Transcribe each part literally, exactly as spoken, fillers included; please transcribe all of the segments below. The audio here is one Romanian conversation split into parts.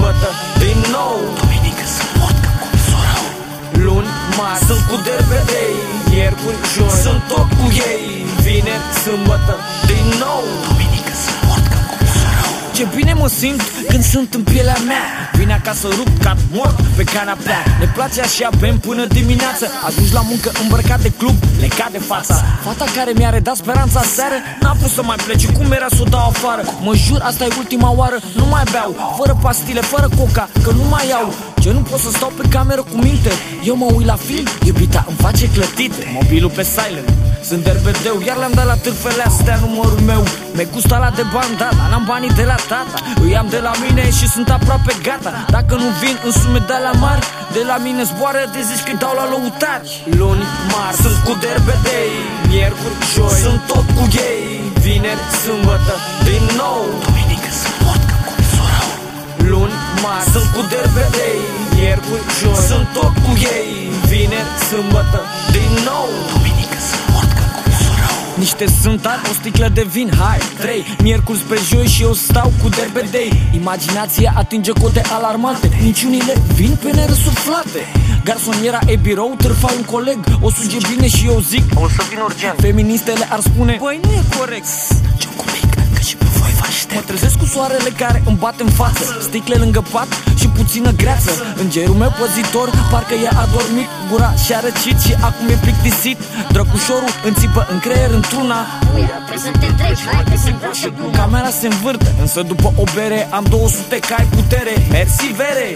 sâmbătă din nou. Duminică sunt vodka cu misorau. Luni, marți sunt cu derbedei, miercuri, joi sunt tot cu ei, vineri, sâmbătă din nou. Duminică sunt vodka cu misorau. Ce bine mă simt când sunt în pielea mea. Vine acasă rupt ca mort pe canapea. Ne place așa, bem până dimineață. Ajungi la muncă îmbrăcat de club, legat de fața. Fata care mi-a redat speranța seară n-a vrut să mai plece, cum era să o dau afară. Mă jur, asta e ultima oară, nu mai beau. Fără pastile, fără coca, că nu mai iau. Ce nu pot să stau pe cameră cu minte. Eu mă uit la film, iubita îmi face clătite. Mobilul pe silent, sunt derbedeu, iar le-am dat la târfele astea numărul meu. Mi-e gusta la de bandada, n-am banii de la tata. Îi am de la mine și sunt aproape gata. Dacă nu vin în sume de la mari, de la mine zboară de zici că-i dau la lăutari. Luni, marți sunt cu derbedei, miercuri, joi sunt tot cu ei, vineri, sâmbătă din nou. Duminică sunt vodka cu misorau. Luni, marți sunt cu derbedei, miercuri, joi sunt tot cu ei, vineri, sâmbătă din nou. Duminică sunt vodka cu misorau. Niște sântari, o sticlă de vin, hai, trei. Miercuri pe joi și eu stau cu derbedei. Imaginația atinge cote alarmante, niciunile vin pe nerăsuflate. Garsoniera e birou, târfa un coleg, o suge bine și eu zic o să vin urgent. Feministele ar spune, băi, nu e corect. Ce-o cu mic, că și pe voi vă aștept. Mă trezesc cu soarele care îmi bate în față, sticle lângă pat și puțină greață. Îngerul meu păzitor, parcă i-a adormit, gura și-a răcit și acum e plictisit. Drăgușorul înțipă în creier într-una. Uira, prezent te treci, hai că se îngroașă gluma. Camera se învârte, însă după o bere am două sute că ai putere. Mersi, vere!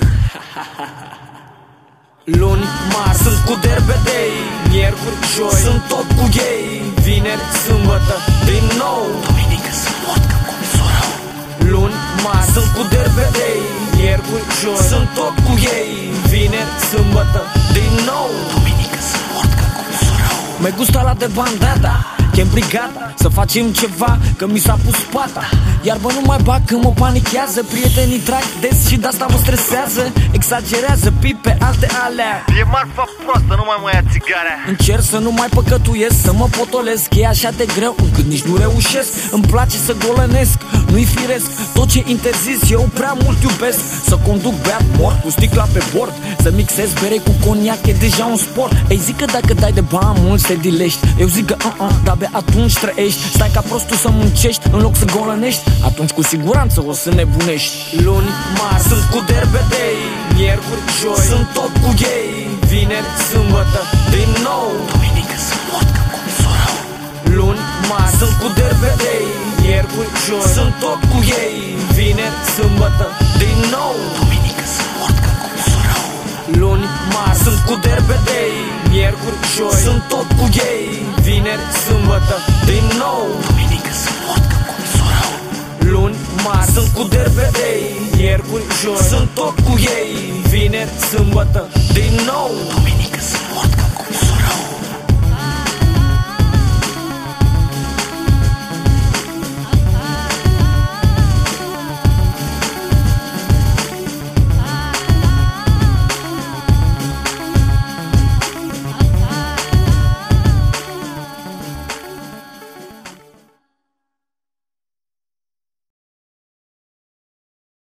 Luni, marți sunt cu derbedei, miercuri, joi sunt tot cu ei, vineri, sâmbătă din nou. Duminică sunt vodka cu misorau. Luni, marți sunt cu derbedei, miercuri, joi sunt tot cu ei, vineri, sâmbătă din nou. Duminică sunt vodka cu misorau. Mi-e gusta la de bandada, chem brigada, să facem ceva, că mi s-a pus pata. Iar bă, nu mai bag că mă panichează, prietenii trag des și de-asta mă stresează. Exagerează pipe, alte alea. E marfa proastă, nu mai mai ia țigarea. Încerc să nu mai păcătuiesc, să mă potolesc. E așa de greu încât nici nu reușesc. Îmi place să golănesc, nu-i firesc. Tot ce interzis eu prea mult iubesc. Să conduc beat mort cu sticla pe bord, să mixez bere cu coniac, e deja un sport. Ei, zic că dacă dai de bani mulți te dilești. Eu zic că uh-uh, de atunci trăiești. Stai ca prostul să muncești în loc să golănești, atunci cu siguranță o să nebunești. Luni, marți sunt cu derbedei, miercuri, joi sunt tot cu ei, vineri, sâmbătă din nou. Duminică sunt vodka cu misorau. Luni, marți sunt cu derbedei, miercuri, joi sunt tot cu ei, vineri, sâmbătă din nou. Duminică sunt vodka cu misorau. Luni, marți sunt cu derbedei, miercuri, joi sunt tot cu ei, vineri, sâmbătă din nou. Duminică sunt vodka cu misorau. Luni, marți sunt cu derbedei, miercuri, joi sunt tot cu ei, vineri, sâmbătă din nou.